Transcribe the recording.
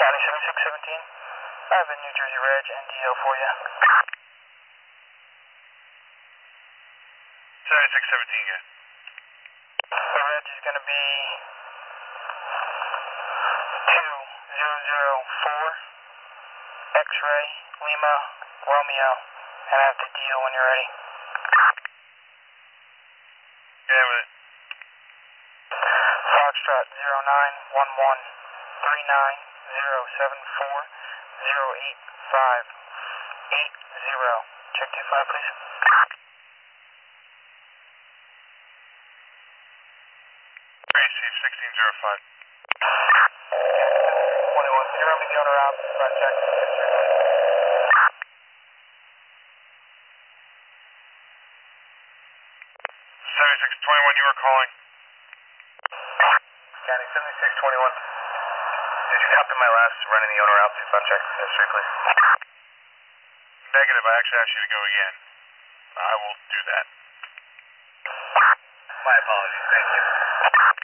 County 7617. I have a New Jersey Reg NDO for you. 7617, yeah. The Reg is going to be 2004 X-Ray Lima Romeo, and I have the DO when you're ready. Yeah, with it. Foxtrot 0911-39074-08580. Check 25, please. Receive 1605. 21, can you run me the owner out? Front check. 7621, you were calling. County 7621. Did you copy my last running the owner out to front check? History, please. Negative, I actually asked you to go again. I will do that. My apologies, thank you.